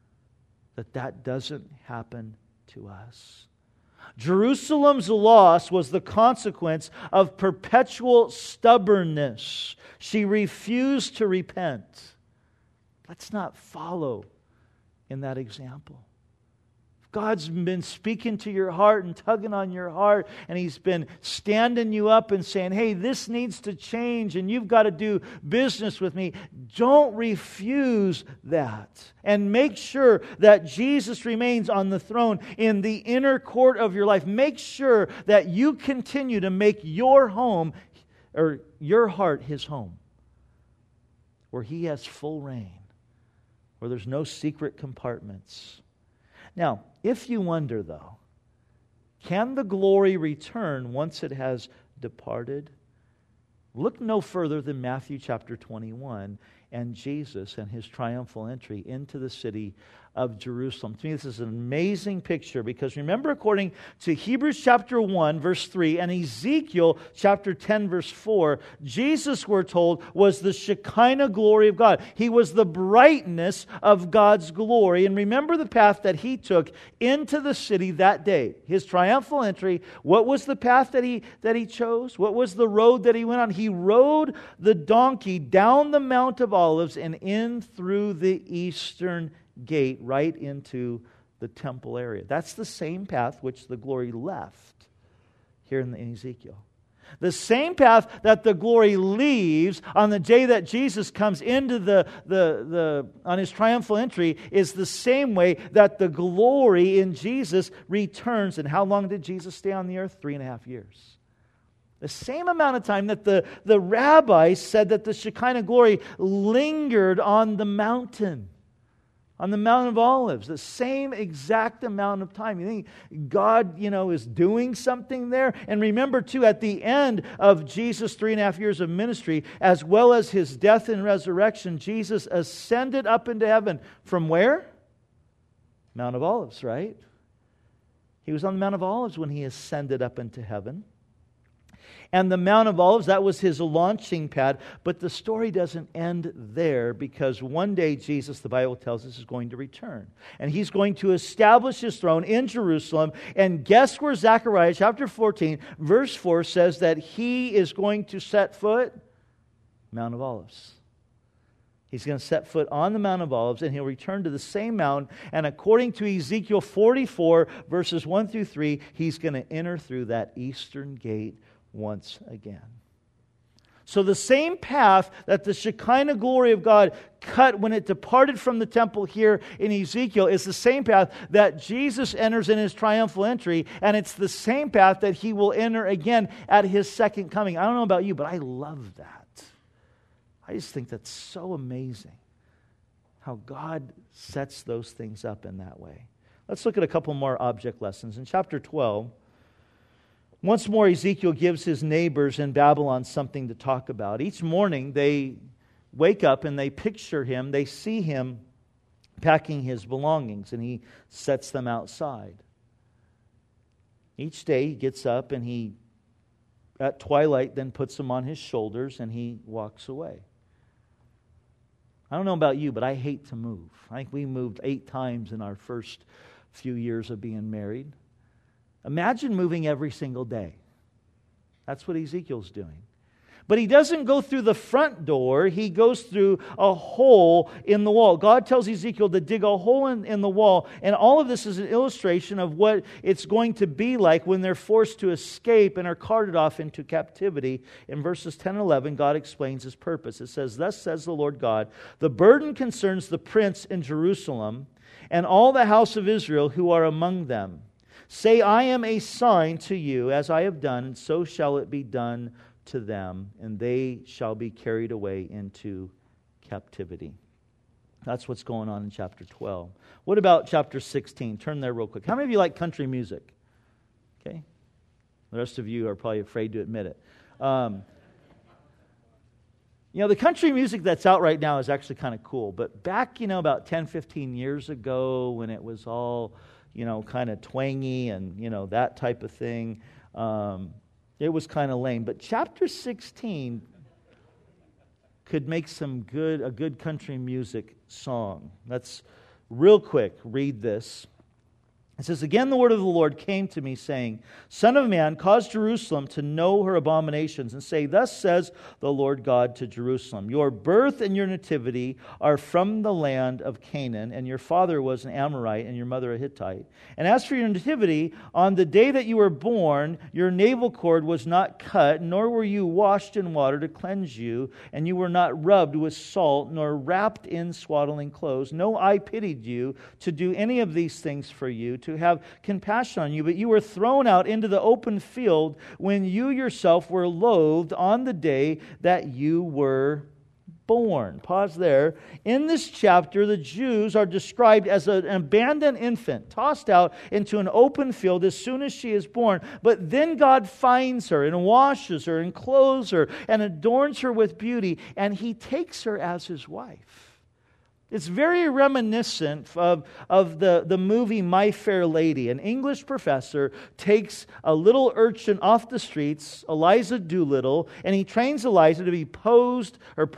that doesn't happen to us. Jerusalem's loss was the consequence of perpetual stubbornness. She refused to repent. Let's not follow in that example. God's been speaking to your heart and tugging on your heart, and He's been standing you up and saying, hey, this needs to change and you've got to do business with me. Don't refuse that. And make sure that Jesus remains on the throne in the inner court of your life. Make sure that you continue to make your home, or your heart, His home, where He has full reign, where there's no secret compartments. Now, if you wonder, though, can the glory return once it has departed? Look no further than Matthew chapter 21 and Jesus and His triumphal entry into the city of Jerusalem. To me, this is an amazing picture because remember, according to Hebrews chapter 1, verse 3, and Ezekiel chapter 10, verse 4, Jesus, we're told, was the Shekinah glory of God. He was the brightness of God's glory. And remember the path that He took into the city that day. His triumphal entry, what was the path that he chose? What was the road that He went on? He rode the donkey down the Mount of Olives and in through the eastern gate right into the temple area. That's the same path which the glory left here in Ezekiel. The same path that the glory leaves on the day that Jesus comes into on His triumphal entry is the same way that the glory in Jesus returns. And how long did Jesus stay on the earth? 3.5 years. The same amount of time that the rabbis said that the Shekinah glory lingered on the mountain. On the Mount of Olives, the same exact amount of time. You think God, is doing something there? And remember, too, at the end of Jesus' 3.5 years of ministry, as well as His death and resurrection, Jesus ascended up into heaven. From where? Mount of Olives, right? He was on the Mount of Olives when He ascended up into heaven. And the Mount of Olives, that was His launching pad. But the story doesn't end there, because one day Jesus, the Bible tells us, is going to return. And He's going to establish His throne in Jerusalem. And guess where Zechariah chapter 14, verse 4 says that He is going to set foot? Mount of Olives. He's going to set foot on the Mount of Olives, and He'll return to the same mountain. And according to Ezekiel 44, verses 1 through 3, He's going to enter through that eastern gate once again. So the same path that the Shekinah glory of God cut when it departed from the temple here in Ezekiel is the same path that Jesus enters in His triumphal entry, and it's the same path that He will enter again at His second coming. I don't know about you, but I love that. I just think that's so amazing how God sets those things up in that way. Let's look at a couple more object lessons. In chapter 12, once more, Ezekiel gives his neighbors in Babylon something to talk about. Each morning, they wake up and they picture him. They see him packing his belongings, and he sets them outside. Each day, he gets up and he, at twilight, then puts them on his shoulders and he walks away. I don't know about you, but I hate to move. I think we moved 8 times in our first few years of being married. Imagine moving every single day. That's what Ezekiel's doing. But he doesn't go through the front door. He goes through a hole in the wall. God tells Ezekiel to dig a hole in the wall. And all of this is an illustration of what it's going to be like when they're forced to escape and are carted off into captivity. In verses 10 and 11, God explains His purpose. It says, "Thus says the Lord God, the burden concerns the prince in Jerusalem and all the house of Israel who are among them. Say, I am a sign to you, as I have done, and so shall it be done to them, and they shall be carried away into captivity." That's what's going on in chapter 12. What about chapter 16? Turn there real quick. How many of you like country music? Okay. The rest of you are probably afraid to admit it. The country music that's out right now is actually kind of cool. But back, about 10, 15 years ago, when it was all kind of twangy and, that type of thing. It was kind of lame. But chapter 16 could make a good country music song. Let's real quick read this. It says, "Again the word of the Lord came to me, saying, Son of man, cause Jerusalem to know her abominations, and say, Thus says the Lord God to Jerusalem, Your birth and your nativity are from the land of Canaan, and your father was an Amorite, and your mother a Hittite. And as for your nativity, on the day that you were born, your navel cord was not cut, nor were you washed in water to cleanse you, and you were not rubbed with salt, nor wrapped in swaddling clothes. No eye pitied you to do any of these things for you, to have compassion on you, but you were thrown out into the open field when you yourself were loathed on the day that you were born." Pause there. In this chapter, the Jews are described as an abandoned infant, tossed out into an open field as soon as she is born. But then God finds her and washes her and clothes her and adorns her with beauty, and He takes her as His wife. It's very reminiscent of the movie My Fair Lady. An English professor takes a little urchin off the streets, Eliza Doolittle, and he trains Eliza to be poised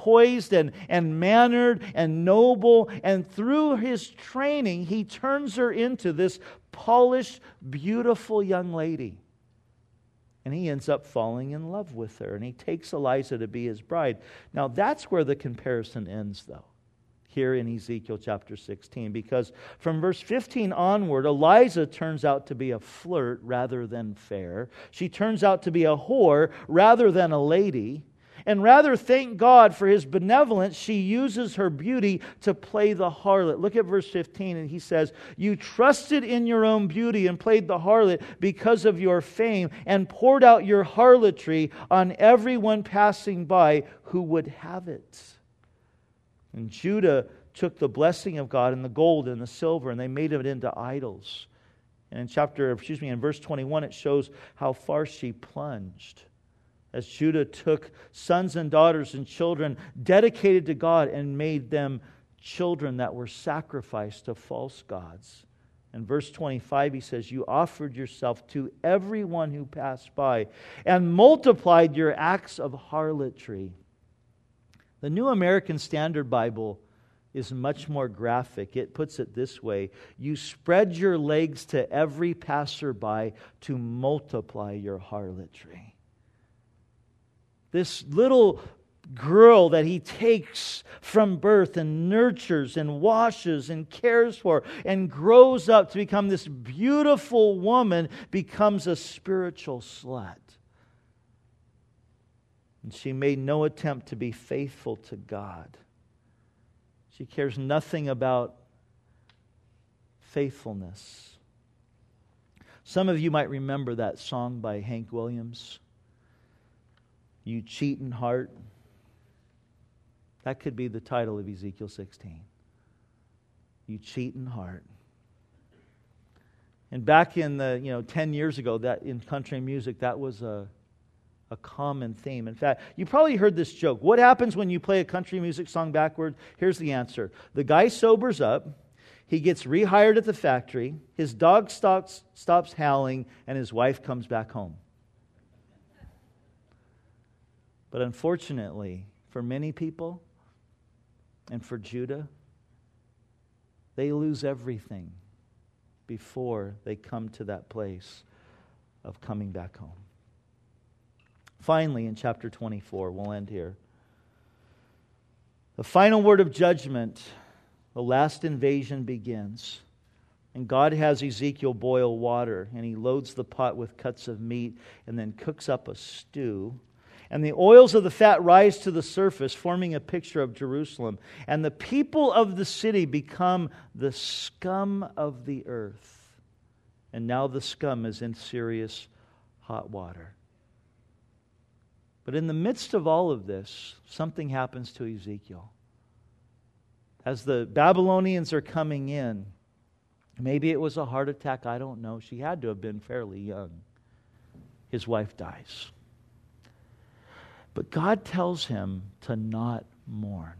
and mannered and noble. And through his training, he turns her into this polished, beautiful young lady. And he ends up falling in love with her. And he takes Eliza to be his bride. Now that's where the comparison ends, though, here in Ezekiel chapter 16, because from verse 15 onward, Eliza turns out to be a flirt rather than fair. She turns out to be a whore rather than a lady. And rather thank God for His benevolence, she uses her beauty to play the harlot. Look at verse 15, and he says, "You trusted in your own beauty and played the harlot because of your fame, and poured out your harlotry on everyone passing by who would have it." And Judah took the blessing of God and the gold and the silver, and they made it into idols. And in verse 21, it shows how far she plunged, as Judah took sons and daughters and children dedicated to God and made them children that were sacrificed to false gods. In verse 25, he says, "You offered yourself to everyone who passed by and multiplied your acts of harlotry." The New American Standard Bible is much more graphic. It puts it this way: "You spread your legs to every passerby to multiply your harlotry." This little girl that he takes from birth and nurtures and washes and cares for and grows up to become this beautiful woman becomes a spiritual slut. And she made no attempt to be faithful to God. She cares nothing about faithfulness. Some of you might remember that song by Hank Williams, "You Cheatin' Heart." That could be the title of Ezekiel 16. You cheatin' heart. And back in 10 years ago, that in country music, that was a common theme. In fact, you probably heard this joke. What happens when you play a country music song backward? Here's the answer. The guy sobers up, he gets rehired at the factory, his dog stops howling, and his wife comes back home. But unfortunately, for many people, and for Judah, they lose everything before they come to that place of coming back home. Finally, in chapter 24, we'll end here. The final word of judgment, the last invasion begins. And God has Ezekiel boil water, and he loads the pot with cuts of meat and then cooks up a stew. And the oils of the fat rise to the surface, forming a picture of Jerusalem. And the people of the city become the scum of the earth. And now the scum is in serious hot water. But in the midst of all of this, something happens to Ezekiel. As the Babylonians are coming in, maybe it was a heart attack, I don't know. She had to have been fairly young. His wife dies. But God tells him to not mourn.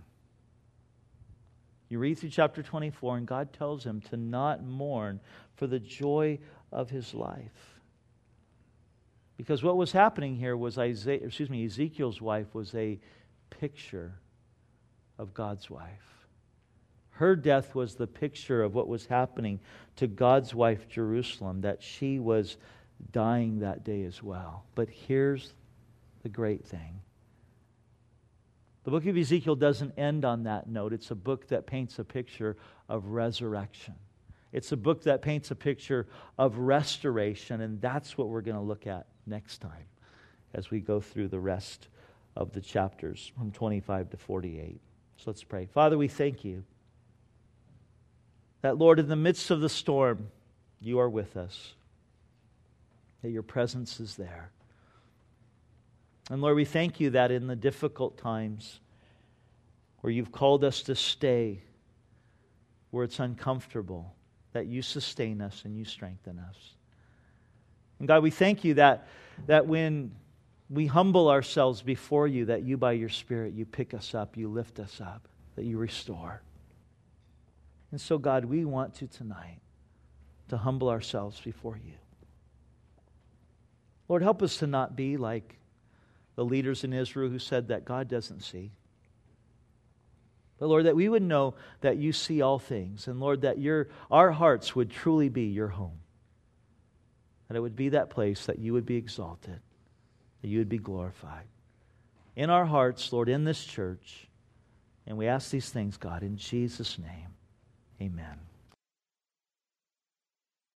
You read through chapter 24, and God tells him to not mourn for the joy of his life. Because what was happening here was Ezekiel's wife was a picture of God's wife. Her death was the picture of what was happening to God's wife, Jerusalem, that she was dying that day as well. But here's the great thing. The book of Ezekiel doesn't end on that note. It's a book that paints a picture of resurrection. It's a book that paints a picture of restoration, and that's what we're going to look at next time as we go through the rest of the chapters from 25 to 48. So let's pray. Father, we thank you that, Lord, in the midst of the storm, you are with us, that your presence is there. And Lord, we thank you that in the difficult times where you've called us to stay, where it's uncomfortable, that you sustain us and you strengthen us. And God, we thank you that when we humble ourselves before you, that you by your Spirit, you pick us up, you lift us up, that you restore. And so God, we want to tonight to humble ourselves before you. Lord, help us to not be like the leaders in Israel who said that God doesn't see. But Lord, that we would know that you see all things. And Lord, that our hearts would truly be your home. That it would be that place that you would be exalted, that you would be glorified. In our hearts, Lord, in this church. And we ask these things, God, in Jesus' name. Amen.